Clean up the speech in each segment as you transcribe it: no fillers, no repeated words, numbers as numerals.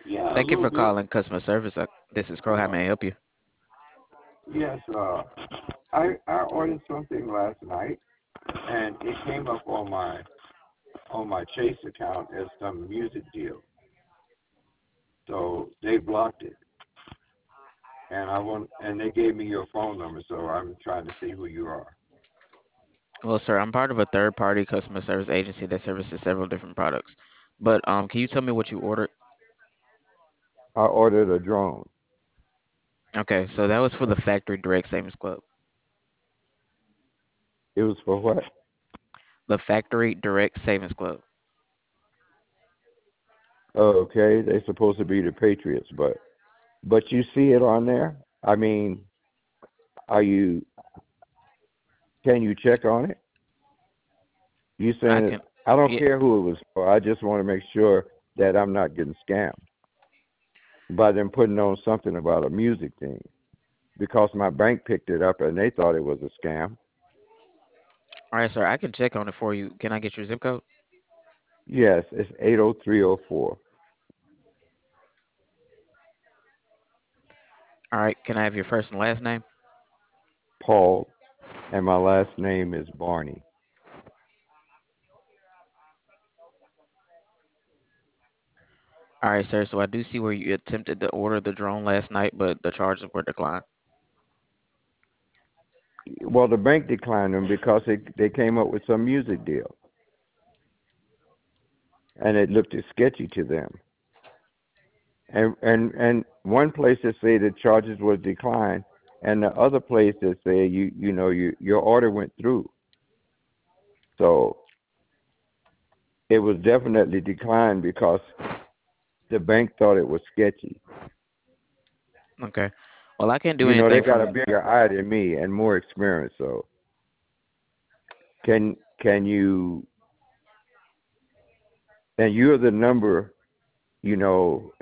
Yeah, a Thank you little for bit. calling customer service. This is Crow. How Uh, may I help you? yes, I ordered something last night, and it came up on my Chase account as some music deal. So they blocked it, and they gave me your phone number. So I'm trying to see who you are. Well, sir, I'm part of a third-party customer service agency that services several different products. But can you tell me what you ordered? I ordered a drone. Okay, so that was for the Factory Direct Savings Club. It was for what? The Factory Direct Savings Club. Okay, they're supposed to be the Patriots, but you see it on there. I mean, are you? Can you check on it? You I saying it? can, I don't yeah. care who it was for. I just want to make sure that I'm not getting scammed by them putting on something about a music thing because my bank picked it up and they thought it was a scam. All right, sir, I can check on it for you. Can I get your zip code? Yes, it's 80304. All right, can I have your first and last name? Paul, and my last name is Barney. All right, sir. So I do see where you attempted to order the drone last night, but the charges were declined. Well, the bank declined them because they came up with some music deal, and it looked sketchy to them. And one place they say the charges was declined, and the other place they say your order went through. So it was definitely declined because the bank thought it was sketchy. Okay. Well, I can't do You know, they anything got a from. bigger eye than me and more experience. So can you? And you're the number, you know,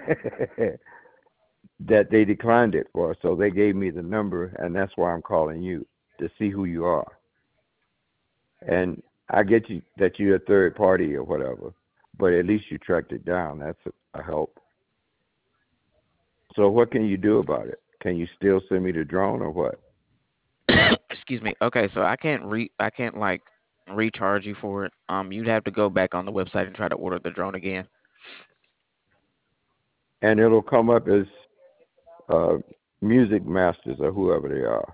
that they declined it for. So they gave me the number, and that's why I'm calling you to see who you are. And I get you that you're a third party or whatever, but at least you tracked it down. That's a help. So what can you do about it? Can you still send me the drone or what? Excuse me. Okay, so I can't like recharge you for it. You'd have to go back on the website and try to order the drone again. And it'll come up as uh, Music Masters or whoever they are.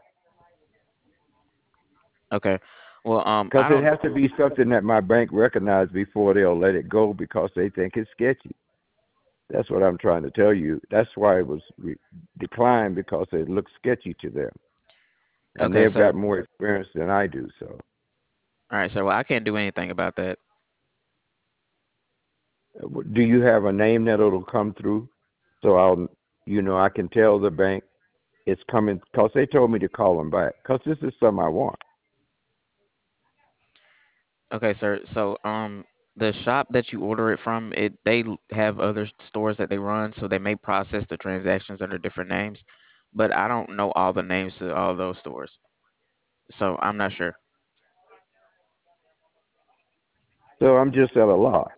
Okay. Well, Because I it don't. has to be something that my bank recognized before they'll let it go because they think it's sketchy. That's what I'm trying to tell you. That's why it was declined because it looks sketchy to them, and Okay, they've sir. got more experience than I do. So, All right, sir. Well, I can't do anything about that. do you have a name that it'll come through? So I can tell the bank it's coming because they told me to call them back because this is something I want. Okay, sir. So, the shop that you order it from, have other stores that they run, so they may process the transactions under different names, but I don't know all the names to all those stores, so I'm not sure. So I'm just at a loss.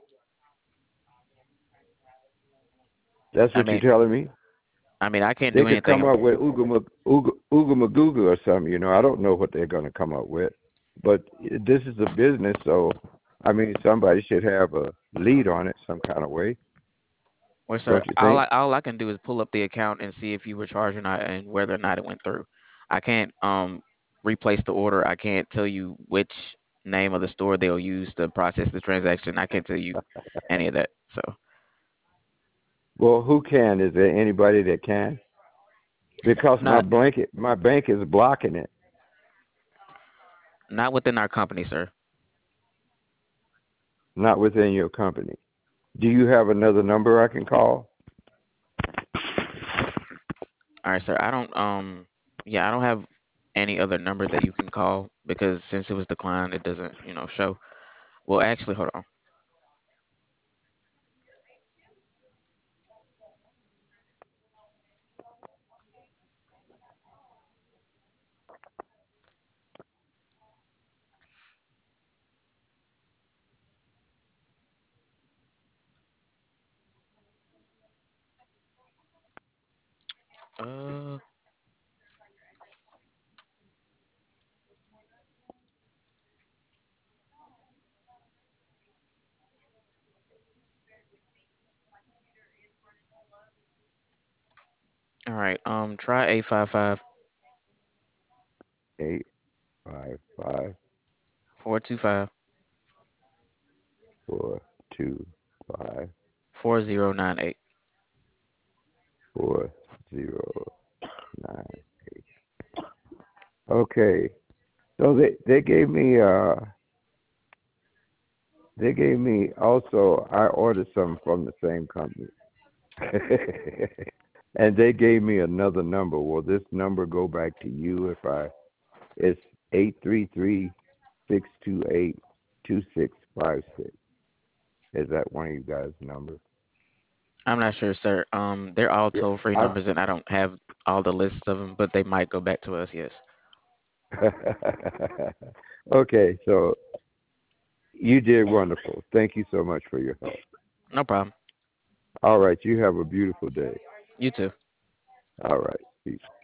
That's I what you're mean, telling me. I can't They do could come anything. up with Ooga Magooga or something. I don't know what they're going to come up with, but this is a business, so I mean, somebody should have a lead on it some kind of way, Well, sir, don't you think? all I can do is pull up the account and see if you were charged or not and whether or not it went through. I can't replace the order. I can't tell you which name of the store they'll use to process the transaction. I can't tell you any of that. So, Well, who can? Is there anybody that can? Because not my bank is blocking it, not within our company, sir. not within your company. Do you have another number I can call? All right, sir. I don't yeah, I don't have any other number that you can call because since it was declined, it doesn't, show. Well, actually, hold on. Uh, all right. Try 855 855 425 425 4098. 4098. Okay. So they gave me also I ordered something from the same company. And they gave me another number. Will this number go back to you if I it's 833-628-2656. Is that one of you guys' numbers? I'm not sure, sir. They're all Yeah. toll-free numbers, and I don't have all the lists of them, but they might go back to us. Yes. Okay, so you did wonderful. Thank you so much for your help. No problem. All right, you have a beautiful day. You too. All right, peace.